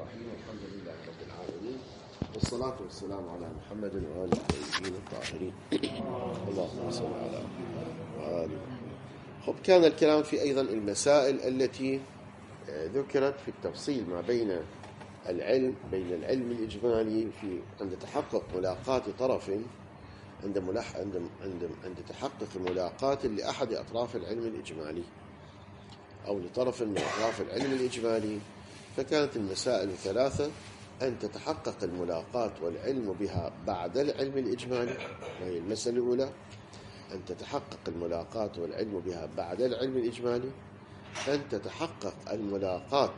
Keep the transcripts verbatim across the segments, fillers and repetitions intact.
الرحيم. الحمد لله رب العالمين، والصلاة والسلام على محمد وآله الطيبين الطاهرين. اللهم صل على محمد وآله. خب، كان الكلام في أيضا المسائل التي ذكرت في التفصيل ما بين العلم بين العلم الإجمالي في عند تحقق ملاقاة طرف عند ملح عند عند عند تحقق ملاقاة لأحد أطراف العلم الإجمالي أو لطرف من أطراف العلم الإجمالي. فكانت المسائل ثلاثة: أن تتحقق الملاقاة والعلم بها بعد العلم الإجمالي، وهي المسألة الأولى. أن تتحقق الملاقاة والعلم بها بعد العلم الإجمالي. أن تتحقق الملاقاة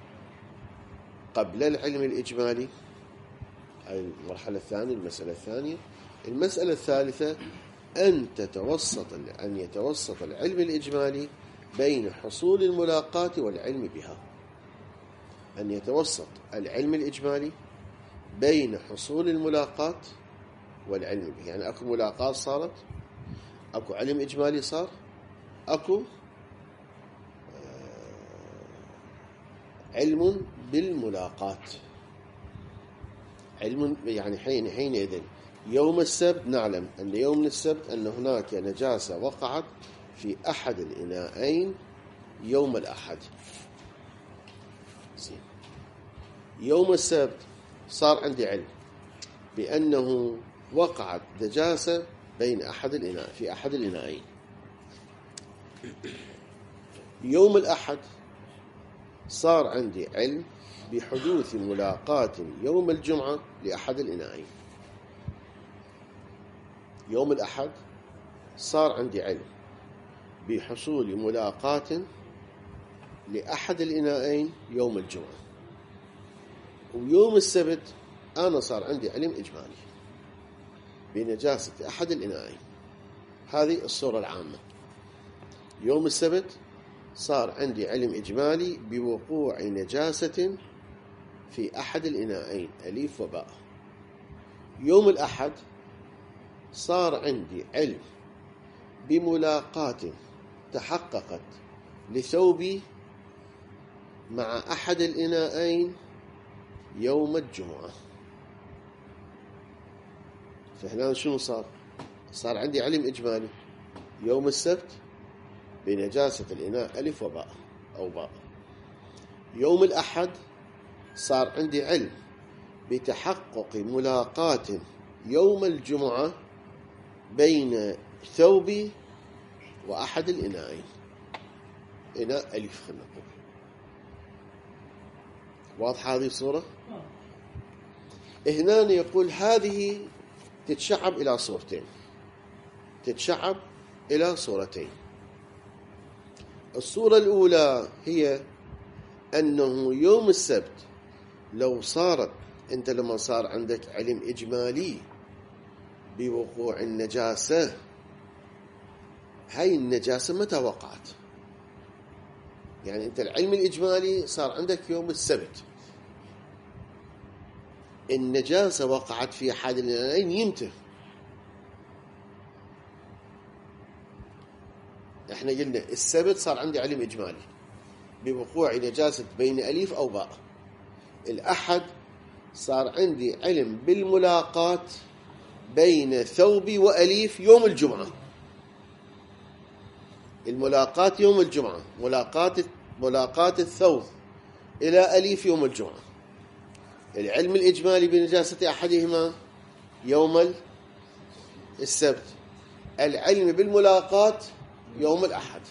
قبل العلم الإجمالي، هذه المرحلة الثانية المسألة الثانية. المسألة الثالثة: أن تتوسط أن يتوسط العلم الإجمالي بين حصول الملاقاة والعلم بها. أن يتوسط العلم الإجمالي بين حصول الملاقاة والعلم به، يعني أكو ملاقاة صارت، أكو علم إجمالي صار، أكو علم بالملاقاة. علم يعني حين حينئذ يوم السبت نعلم أن يوم السبت أن هناك نجاسة وقعت في أحد الإناءين يوم الأحد. يوم السبت صار عندي علم بأنه وقعت نجاسة بين أحد الإناء في أحد الإناءين. يوم الأحد صار عندي علم بحدوث ملاقاة يوم الجمعة لأحد الإناءين. يوم الأحد صار عندي علم بحصول ملاقاة لأحد الإناءين يوم الجمعة. ويوم السبت أنا صار عندي علم إجمالي بنجاسة أحد الإناءين. هذه الصورة العامة. يوم السبت صار عندي علم إجمالي بوقوع نجاسة في أحد الإناءين أليف وباء. يوم الأحد صار عندي علم بملاقاة تحققت لثوبي مع أحد الإناءين يوم الجمعة. فهنا شنو صار؟ صار عندي علم إجمالي يوم السبت بنجاسة الإناء ألف وباء أو باء. يوم الأحد صار عندي علم بتحقق ملاقاة يوم الجمعة بين ثوبي وأحد الإناءين، إناء ألف خلنا نقول. واضحة هذه الصورة؟ هنا يقول هذه تتشعب إلى صورتين تتشعب إلى صورتين. الصورة الأولى هي أنه يوم السبت لو صارت أنت لما صار عندك علم إجمالي بوقوع النجاسة، هاي النجاسة متى وقعت؟ يعني أنت العلم الإجمالي صار عندك يوم السبت، النجاسة وقعت في أحد الإناءين يمتى؟ احنا قلنا السبت صار عندي علم إجمالي بوقوع نجاسة بين أليف أو باء. الأحد صار عندي علم بالملاقاة بين ثوبي وأليف يوم الجمعة. الملاقاة يوم الجمعة، ملاقاة ملاقاة الثوب إلى أليف يوم الجمعة. العلم الإجمالي بنجاسة أحدهما يوم السبت، العلم بالملاقاة يوم الأحد.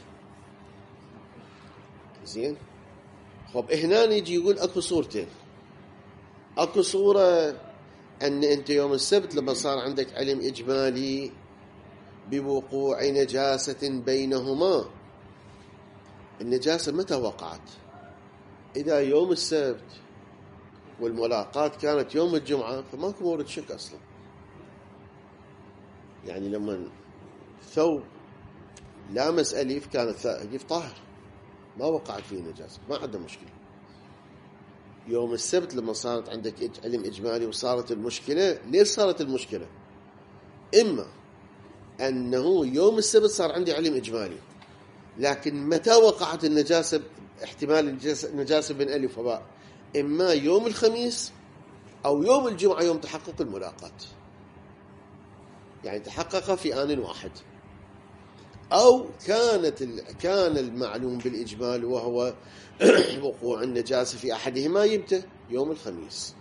زين. خب، هنا يجي يقول أكو صورتين. أكو صورة أن أنت يوم السبت لما صار عندك علم إجمالي بوقوع نجاسة بينهما، النجاسة متى وقعت؟ إذا يوم السبت والملاقاة كانت يوم الجمعة فماكو مورد شك أصلا. يعني لما ثوب لامس أليف كان أليف طاهر، ما وقعت فيه نجاسة، ما عنده مشكلة. يوم السبت لما صارت عندك علم إجمالي وصارت المشكلة، ليش صارت المشكلة؟ إما أنه يوم السبت صار عندي علم إجمالي، لكن متى وقعت النجاسة؟ احتمال النجاسة بين ألف وباء إما يوم الخميس أو يوم الجمعة يوم تحقق الملاقاة، يعني تحقق في آن واحد، أو كانت كان المعلوم بالإجمال وهو وقوع النجاسة في أحدهما يمتى يوم الخميس.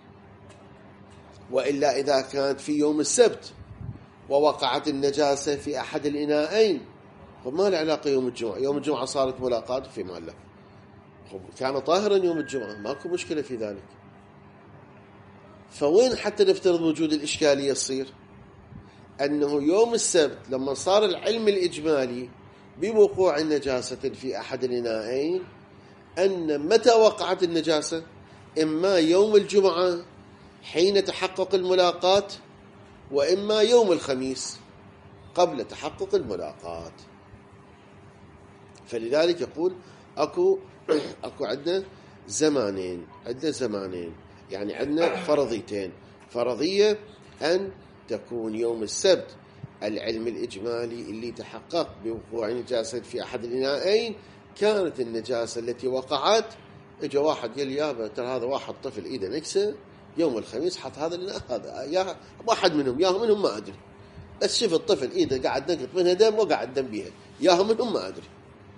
وإلا إذا كانت في يوم السبت ووقعت النجاسة في أحد الإناءين فما له علاقة يوم الجمعة، يوم الجمعة صارت ملاقاة في ماله، كان طاهرا يوم الجمعة ماكو مشكلة في ذلك. فوين حتى نفترض وجود الإشكالية تصير؟ أنه يوم السبت لما صار العلم الإجمالي بوقوع النجاسة في أحد الإناءين أن متى وقعت النجاسة إما يوم الجمعة حين تحقق الملاقاة، وإما يوم الخميس قبل تحقق الملاقاة. فلذلك يقول أكو أكو عندنا زمانين، عندنا زمانين يعني عندنا فرضيتين. فرضية أن تكون يوم السبت العلم الإجمالي اللي تحقق بوقوع نجاسة في أحد الإناءين، كانت النجاسة التي وقعت اجى واحد قال يابا ترى هذا واحد طفل إيده نكسة يوم الخميس حط هذا الإناء، هذا يا واحد منهم ياهم منهم ما أدري، بس شوف الطفل إيده قاعد نقط منها دم وقاعد دم بيها ياهم منهم ما أدري.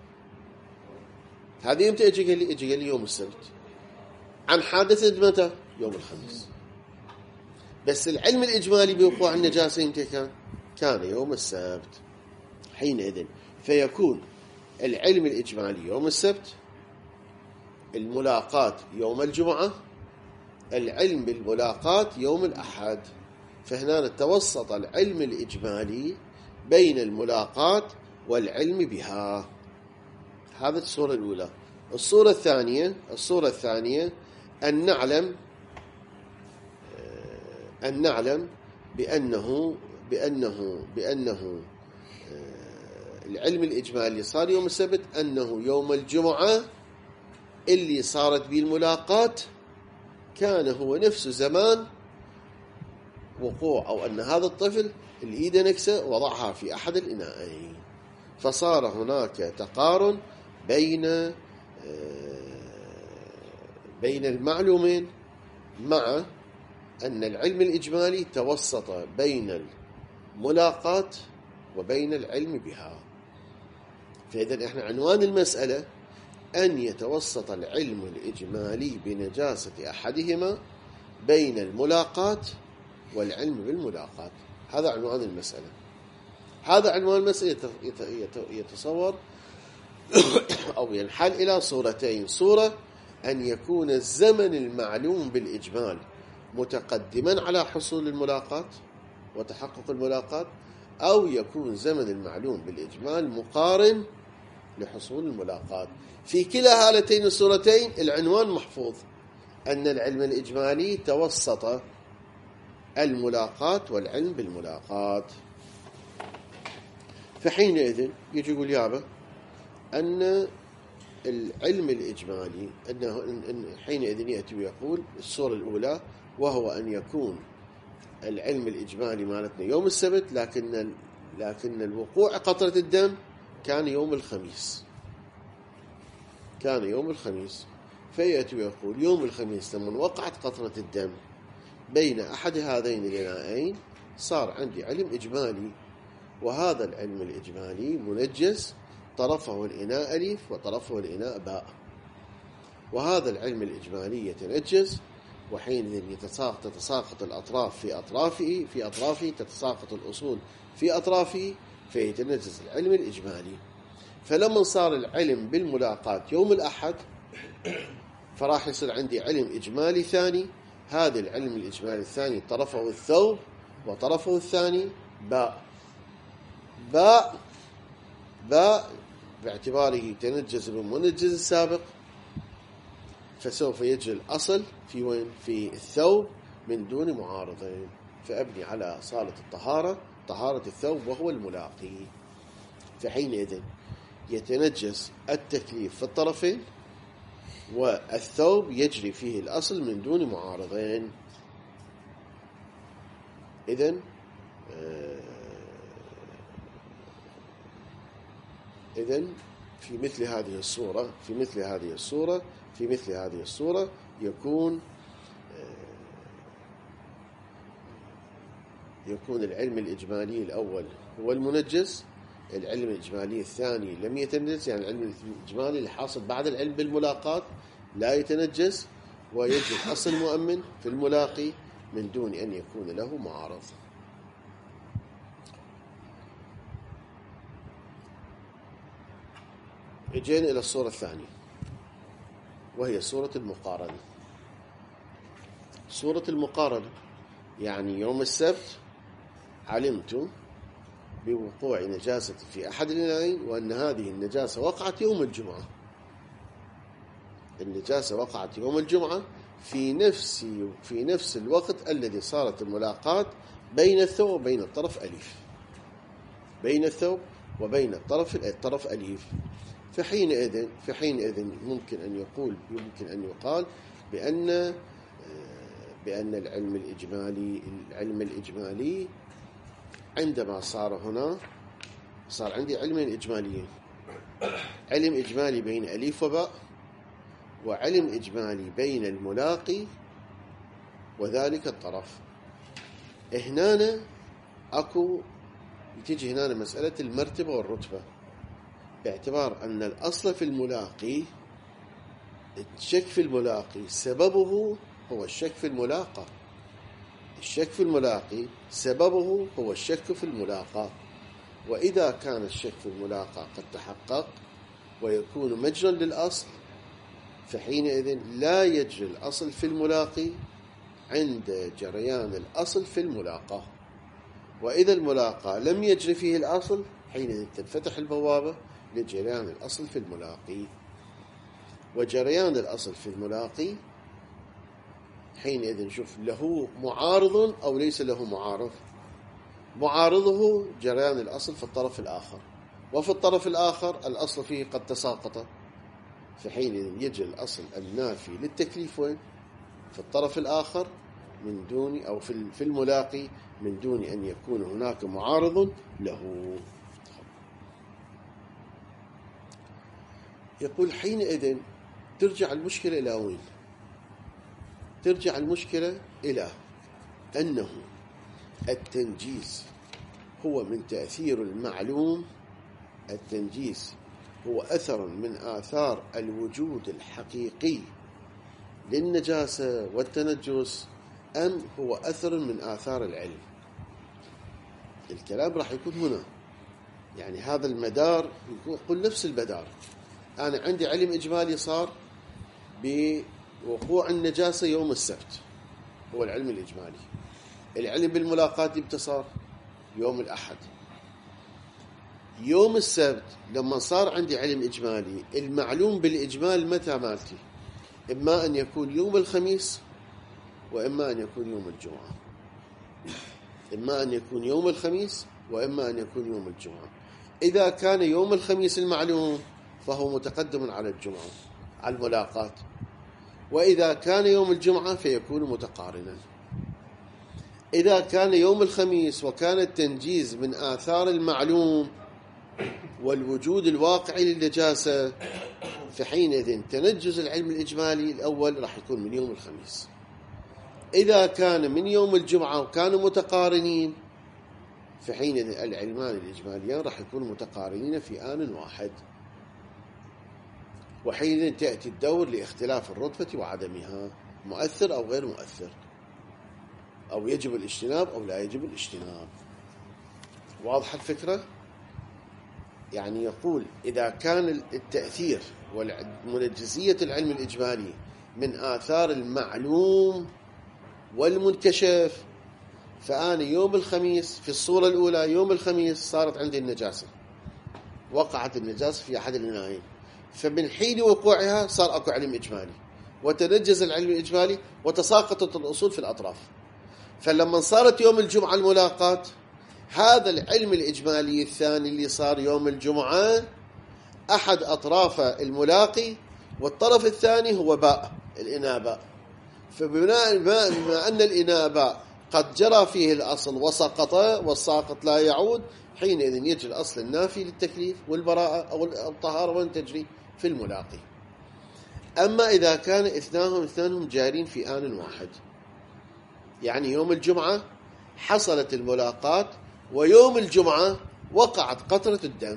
هذه يمتى اجى قال لي اجى قال لي يوم السبت عن حادثة متى يوم الخميس، بس العلم الإجمالي بوقوع النجاسة يمتى كان كان يوم السبت. حينئذ فيكون العلم الإجمالي يوم السبت، الملاقاة يوم الجمعة، العلم بالملاقاة يوم الأحد. فهنا توسط العلم الإجمالي بين الملاقاة والعلم بها. هذا الصورة الأولى. الصورة الثانية الصورة الثانية أن نعلم أن نعلم بأنه بأنه بأنه العلم الإجمالي صار يوم السبت أنه يوم الجمعة اللي صارت به الملاقاة كان هو نفس زمان وقوع، أو أن هذا الطفل اللي إيده نكسة وضعها في أحد الإناءين، فصار هناك تقارن بين بين المعلومين، مع أن العلم الإجمالي توسط بين الملاقاة وبين العلم بها. فإذا إحنا عنوان المسألة أن يتوسط العلم الإجمالي بنجاسة أحدهما بين الملاقاة والعلم بالملاقاة. هذا عنوان المسألة. هذا عنوان المسألة يتصور أو ينحل إلى صورتين. صورة أن يكون الزمن المعلوم بالإجمال متقدما على حصول الملاقاة وتحقق الملاقاة، أو يكون زمن المعلوم بالإجمال مقارن لحصول الملاقاة. في كلا هالتين الصورتين العنوان محفوظ، أن العلم الإجمالي توسط الملاقاة والعلم بالملاقاة. فحينئذ يجي يقول يابا أن العلم الإجمالي أنه حينئذ يأتي ويقول الصورة الأولى وهو أن يكون العلم الإجمالي مالتنا يوم السبت، لكن لكن الوقوع قطرة الدم كان يوم الخميس كان يوم الخميس فيأتي ويقول يوم الخميس لما وقعت قطرة الدم بين أحد هذين الإناءين صار عندي علم إجمالي، وهذا العلم الإجمالي منجز، طرفه الإناء ألف وطرفه الإناء باء، وهذا العلم الإجمالي يتنجز، وحينئذ تتساقط الأطراف في أطرافه في أطرافه تتساقط الأصول في أطرافه فيتنجز العلم الإجمالي. فلما صار العلم بالملاقاة يوم الأحد فراح يصير عندي علم إجمالي ثاني، هذا العلم الإجمالي الثاني طرفه الثوب وطرفه الثاني باء باء باء باعتباره تنجز بالمنجز السابق، فسوف يجري الأصل في وين؟ في الثوب من دون معارضين، فأبني على صالة الطهارة طهارة الثوب وهو الملاقي. فحينئذ يتنجز التكليف في الطرفين، والثوب يجري فيه الأصل من دون معارضين. إذن إذن في مثل هذه الصورة في مثل هذه الصورة في مثل هذه الصورة يكون يكون العلم الإجمالي الأول هو المنجز، العلم الإجمالي الثاني لم يتنجز، يعني العلم الإجمالي الحاصل بعد العلم بالملاقات لا يتنجز، ويجب أصل مؤمن في الملاقي من دون أن يكون له معارض. اجينا إلى الصورة الثانية وهي صورة المقارنة. صورة المقارنة يعني يوم السبت علمت بوقوع نجاسة في أحد الإناءين وأن هذه النجاسة وقعت يوم الجمعة. النجاسة وقعت يوم الجمعة في نفس في نفس الوقت الذي صارت الملاقات بين الثوب وبين الطرف أليف، بين الثوب وبين الطرف الطرف أليف. فحينئذ فحينئذ ممكن أن يقول يمكن أن يقال بأن بأن العلم الإجمالي العلم الإجمالي عندما صار هنا صار عندي علمين إجماليين، علم إجمالي بين أليف وباء، وعلم إجمالي بين الملاقي وذلك الطرف. هنا أكو تيجي هنا مسألة المرتبة والرتبة، باعتبار أن الأصل في الملاقي الشك في الملاقي سببه هو الشك في الملاقى، الشك في الملاقي سببه هو الشك في الملاقى. وإذا كان الشك في الملاقى قد تحقق ويكون مجرا للأصل، فحينئذ لا يجري الأصل في الملاقي عند جريان الأصل في الملاقى. وإذا الملاقى لم يجري فيه الأصل حينئذ تنفتح البوابة لجريان الأصل في الملاقي. وجريان الأصل في الملاقي حينئذ نشوف له معارض أو ليس له معارض. معارضه جريان الأصل في الطرف الآخر، وفي الطرف الآخر الأصل فيه قد تساقط، فحينئذ يجري الأصل النافي للتكليف وين؟ في الطرف الآخر من دون أو في الملاقي من دون أن يكون هناك معارض له. يقول حينئذ ترجع المشكلة إلى وين؟ ترجع المشكلة إلى أنه التنجيز هو من تأثير المعلوم، التنجيز هو أثر من آثار الوجود الحقيقي للنجاسة والتنجس، أم هو أثر من آثار العلم؟ الكلام راح يكون هنا، يعني هذا المدار يقول نفس المدار. أنا عندي علم إجمالي صار بوقوع النجاسة يوم السبت، هو العلم الإجمالي. العلم بالملاقات امتى صار؟ يوم الأحد. يوم السبت لما صار عندي علم إجمالي، المعلوم بالإجمال متى مالتي؟ إما أن يكون يوم الخميس وإما أن يكون يوم الجمعة، إما أن يكون يوم الخميس وإما أن يكون يوم الجمعة. إذا كان يوم الخميس المعلوم فهو متقدم على الجمعة على الملاقات، وإذا كان يوم الجمعة فيكون متقارنا. إذا كان يوم الخميس وكان التنجيز من آثار المعلوم والوجود الواقعي للنجاسة، فحينئذ تنجز العلم الإجمالي الأول راح يكون من يوم الخميس. إذا كان من يوم الجمعة وكانوا متقارنين، فحينئذ العلمان الإجماليان راح يكونوا متقارنين في آن واحد، وحينئذ تأتي الدور لاختلاف الرتبة وعدمها، مؤثر أو غير مؤثر، أو يجب الاجتناب أو لا يجب الاجتناب. واضح الفكرة؟ يعني يقول إذا كان التأثير ومنجزية العلم الإجمالي من آثار المعلوم والمنكشف، فأنا يوم الخميس في الصورة الأولى يوم الخميس صارت عندي النجاسة، وقعت النجاسة في أحد الإناءين، فمن حين وقوعها صار أكو علم إجمالي وتنجز العلم الإجمالي وتساقطت الأصول في الأطراف. فلما صارت يوم الجمعة الملاقات، هذا العلم الإجمالي الثاني اللي صار يوم الجمعة أحد أطراف الملاقي، والطرف الثاني هو باء الإناء باء. فبناء بما أن الإناء باء قد جرى فيه الأصل وسقط والساقط لا يعود، حينئذ يجري الأصل النافي للتكليف والبراءة أو الطهارة وأن تجري في الملاقي. أما إذا كان اثنانهم اثنانهم جارين في آن واحد، يعني يوم الجمعة حصلت الملاقات ويوم الجمعة وقعت قطرة الدم،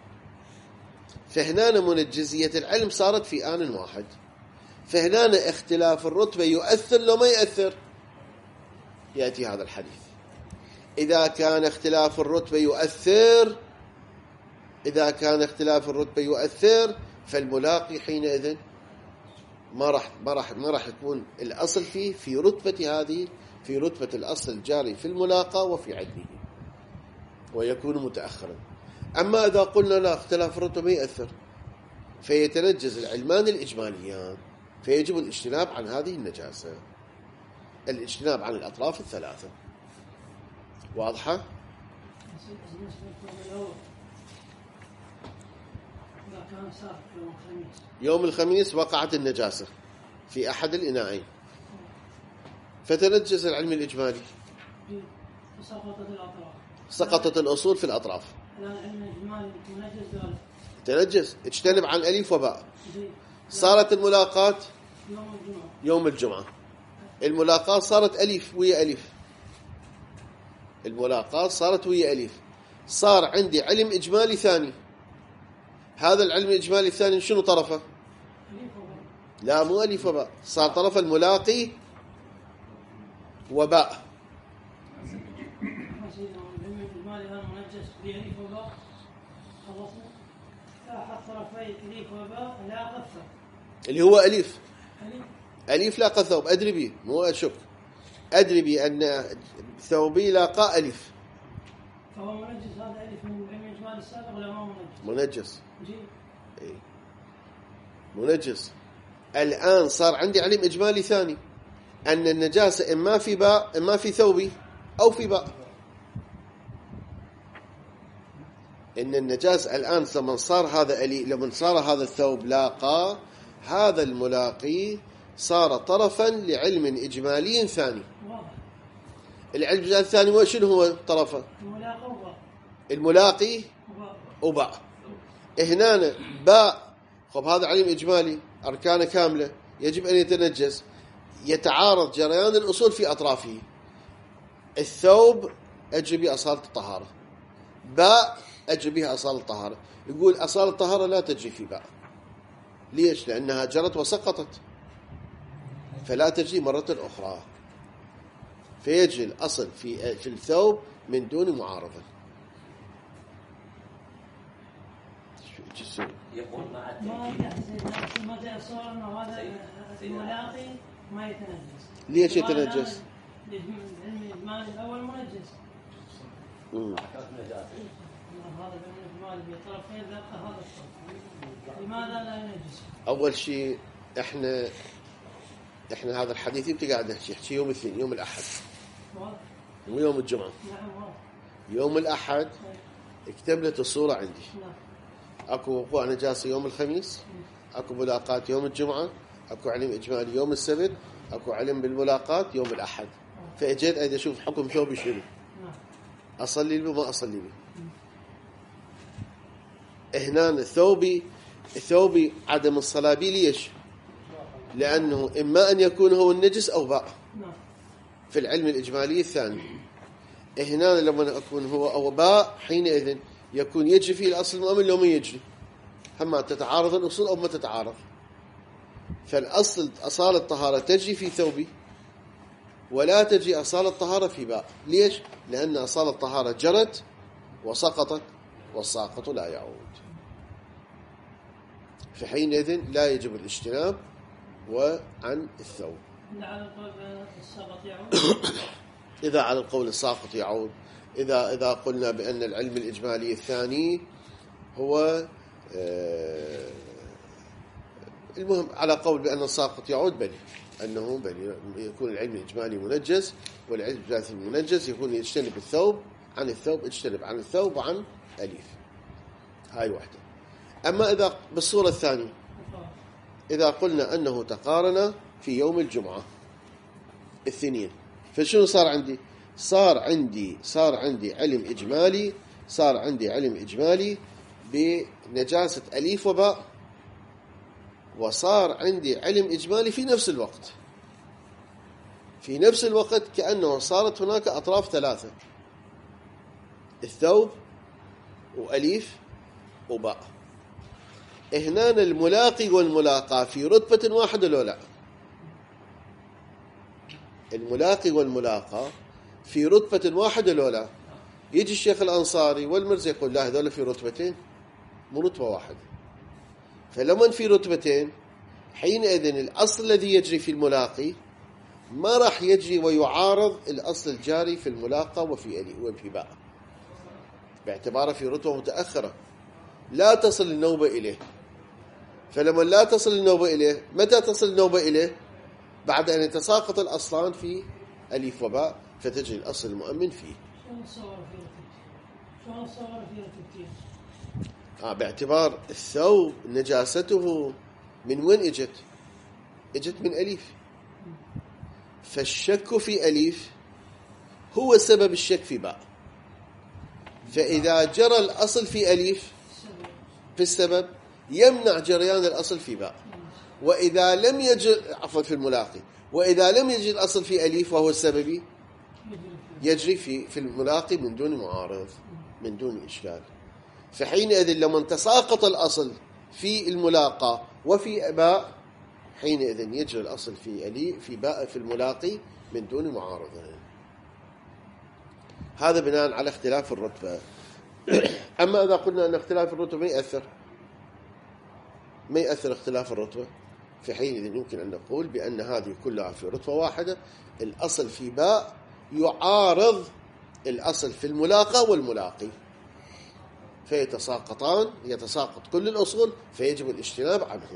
فهنا منجزية العلم صارت في آن واحد، فهنا اختلاف الرتبة يؤثر لو ما يؤثر. يأتي هذا الحديث إذا كان اختلاف الرتبة يؤثر إذا كان اختلاف الرتبة يؤثر فالملاقي حينئذ ما راح ما راح ما راح يكون الأصل فيه في رتبة هذه في رتبة الأصل الجاري في الملاقى وفي علمه، ويكون متأخرا. أما إذا قلنا لا اختلاف الرتبة ما يؤثر فيتنجز العلمان الإجماليان، فيجب الاجتناب عن هذه النجاسة، الاجتناب عن الأطراف الثلاثة. واضحة؟ يوم الخميس وقعت النجاسة في أحد الإناءين فتنجز العلم الإجمالي، سقطت الأصول في الأطراف، تنجز، اجتنب عن أليف وباء. صارت الملاقات يوم الجمعة، الملاقات صارت أليف ويا أليف، الملاقات صارت ويا أليف، صار عندي علم إجمالي ثاني. هذا العلم الإجمالي الثاني شنو طرفه؟ لا مو أليف وباء، صار طرف الملاقي وباء. اللي هو أليف أليف لاقى ثوب، أدري به مو أشك، أدري به أن ثوبي لاقى أليف، فهو منجس. هذا أليف من العلم الإجمالي السابق ولا ما منجس؟ منجس إيه؟ منجس. الآن صار عندي علم إجمالي ثاني أن النجاسة إما في باء إما في ثوبي أو في باء. إن النجاسة الآن لما صار هذا ألي لما صار هذا الثوب لاقى، هذا الملاقي صار طرفا لعلم إجمالي ثاني. العلم الإجمالي الثاني وشنو هو طرفه؟ الملاقي وباء. هنا باء، خب هذا علم إجمالي أركانه كاملة يجب أن يتنجس، يتعارض جريان الأصول في أطرافه. الثوب أجري به أصالة الطهارة، باء أجري بها أصالة الطهارة. يقول أصالة الطهارة لا تجري في باء، ليش؟ لأنها جرت وسقطت فلا تجري مرة أخرى، فيجري الأصل في في الثوب من دون معارضة. يقول ما ما صورنا هذا الملاقي ما يتنجس. ليش يتنجس؟ العلم الإجمالي الأول منجس. امم هذا العلم الإجمالي بطرفين ذاك هذا الطرف، لماذا لا ينجس؟ أول شيء إحنا إحنا هذا الحديث أنت قاعد نحكي يوم الاثنين يوم الأحد مو يوم الجمعة. يوم الأحد اكتملت الصورة عندي. أكو وقوع نجاسة يوم الخميس، أكو ملاقات يوم الجمعة، أكو علم إجمالي يوم السبت، أكو علم بالملاقات يوم الأحد. فأجيت أيضا أشوف حكم ثوبي شنو، أصلي به ما أصلي به. هنا ثوبي ثوبي عدم الصلاة به ليش؟ لأنه إما أن يكون هو النجس أو باء في العلم الإجمالي الثاني. هنا لما أكون هو أو باء حينئذ يكون يجري فيه الأصل المؤمن لو ما يجري، أما تتعارض الأصول أو ما تتعارض. فالأصل أصالة الطهارة تجري في ثوبي ولا تجري أصالة الطهارة في باء. ليش؟ لأن أصالة الطهارة جرت وسقطت والساقط لا يعود، فحينئذ لا يجب الاجتناب وعن الثوب. إذا على القول الساقط يعود، إذا إذا قلنا بأن العلم الإجمالي الثاني هو آه المهم على قول بأن الساقط يعود بل أنه بل يكون العلم الإجمالي منجز، والعلم الإجمالي المنجز يكون يجتنب الثوب عن الثوب، يجتنب عن الثوب وعن أليف. هاي واحدة. أما إذا بالصورة الثانية إذا قلنا أنه تقارن في يوم الجمعة الاثنين، فشنو صار عندي؟ صار عندي صار عندي علم إجمالي صار عندي علم إجمالي بنجاسة أليف وباء وصار عندي علم إجمالي في نفس الوقت، في نفس الوقت كأنه صارت هناك أطراف ثلاثة، الثوب وأليف وباء. هنا الملاقي والملاقى في رتبة واحدة لو لا؟ الملاقي والملاقى في رتبة واحدة لو لا؟ يجي الشيخ الأنصاري والمرزي يقول لا، هذول في رتبتين مو رتبة واحدة. فلمن في رتبتين حينئذ الأصل الذي يجري في الملاقي ما راح يجري ويعارض الأصل الجاري في الملاقى وفي ألي وفي باء، باعتباره في رتبة متأخرة لا تصل النوبة إليه. فلما لا تصل النوبة إليه، متى تصل النوبة إليه؟ بعد أن يتساقط الأصلان في أليف وباء فتجري الأصل المؤمن فيه. شلون صار في رتبتين؟ آه باعتبار الثوب نجاسته من وين اجت؟ اجت من أليف، فالشك في أليف هو سبب الشك في باء. فإذا جرى الأصل في أليف في السبب يمنع جريان الأصل في باء، وإذا لم يجر عفوا في الملاقي، وإذا لم يجري الأصل في أليف وهو السببي يجري في في الملاقي من دون معارض، من دون إشكال. فحينئذ لما تساقط الأصل في الملاقى وفي باء حينئذ يجري الأصل في ألي في باء في الملاقي من دون معارضة. هذا بناء على اختلاف الرتبة. أما إذا قلنا أن اختلاف الرتبة ما يأثر ما يأثر اختلاف الرتبة، في حينئذ يمكن أن نقول بأن هذه كلها في رتبة واحدة، الأصل في باء يعارض الأصل في الملاقى والملاقي فيتساقطان، يتساقط كل الأصول فيجب الاجتناب عنه.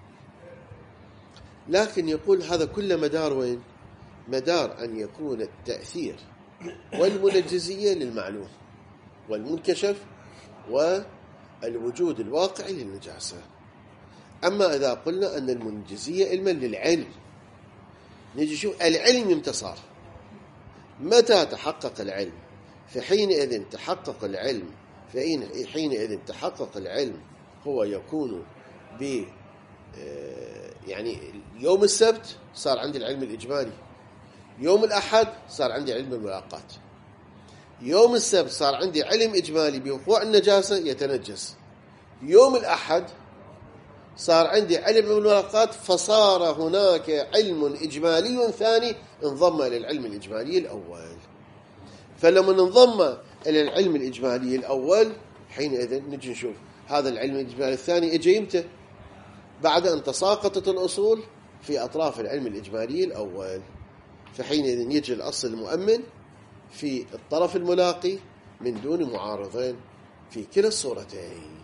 لكن يقول هذا كل مدار وين؟ مدار أن يكون التأثير والمنجزية للمعلوم والمنكشف والوجود الواقعي للنجاسة. أما إذا قلنا أن المنجزية علما للعلم، نجي شوف العلم يمتصار، متى تحقق العلم؟ فحينئذ تحقق العلم فحينئذ تحقق العلم هو يكون ب يعني يوم السبت صار عندي العلم الإجمالي، يوم الأحد صار عندي علم الملاقات، يوم السبت صار عندي علم إجمالي بوقوع النجاسة يتنجس، يوم الأحد صار عندي علم الملاقات فصار هناك علم إجمالي ثاني انضم إلى العلم الإجمالي الأول. فلما انضم إلى العلم الإجمالي الأول حينئذ نجي نشوف هذا العلم الإجمالي الثاني إجا يمتى؟ بعد أن تساقطت الأصول في أطراف العلم الإجمالي الأول، فحينئذ يجي الأصل المؤمن في الطرف الملاقي من دون معارضين في كلا الصورتين.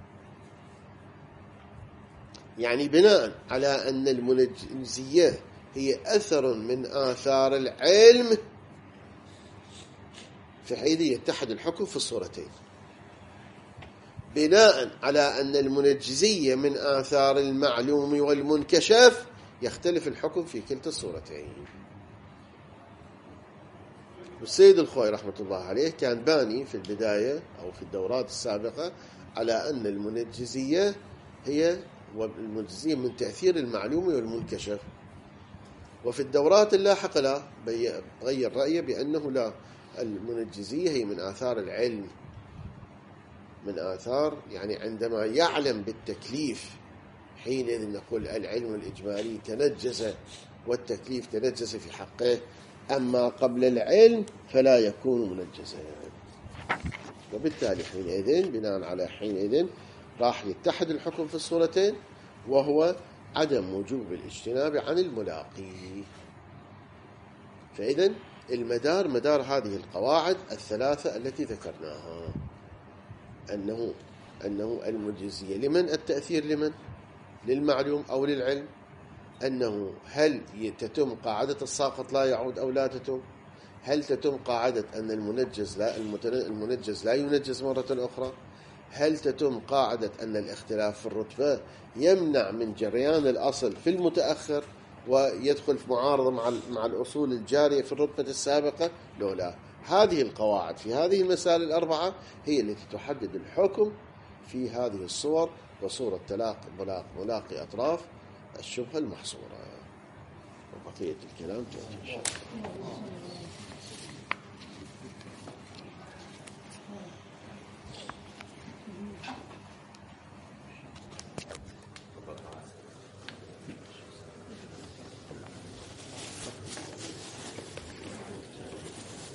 يعني بناء على أن المنجزية هي أثر من آثار العلم فحينئذ يتحد الحكم في الصورتين. بناء على أن المنجزية من آثار المعلوم والمنكشف يختلف الحكم في كلتا الصورتين. والسيد الخوئي رحمة الله عليه كان باني في البداية أو في الدورات السابقة على أن المنجزية هي والمنجزية من تأثير المعلوم والمنكشف، وفي الدورات اللاحقة لا، غير رأيه بأنه لا، المنجزية هي من آثار العلم، من آثار يعني عندما يعلم بالتكليف حينئذ نقول العلم الإجمالي تنجز والتكليف تنجز في حقه، أما قبل العلم فلا يكون منجزا. وبالتالي حينئذ بناء على حينئذ راح يتحد الحكم في الصورتين، وهو عدم وجوب الاجتناب عن الملاقي. فإذن المدار مدار هذه القواعد الثلاثة التي ذكرناها، أنه أنه المنجزية لمن؟ التأثير لمن؟ للمعلوم أو للعلم. أنه هل تتم قاعدة الساقط لا يعود أو لا تتم؟ هل تتم قاعدة أن المنجز لا المنجز لا ينجز مرة أخرى؟ هل تتم قاعدة أن الاختلاف في الرتبة يمنع من جريان الأصل في المتأخر ويدخل في معارضة مع مع الأصول الجارية في الرتبة السابقة؟ لو لا، هذه القواعد في هذه المسائل الأربعة هي التي تحدد الحكم في هذه الصور، وصورة تلاقي ملاقي أطراف الشبهة المحصورة، وبقية الكلام تأتي إن شاء الله.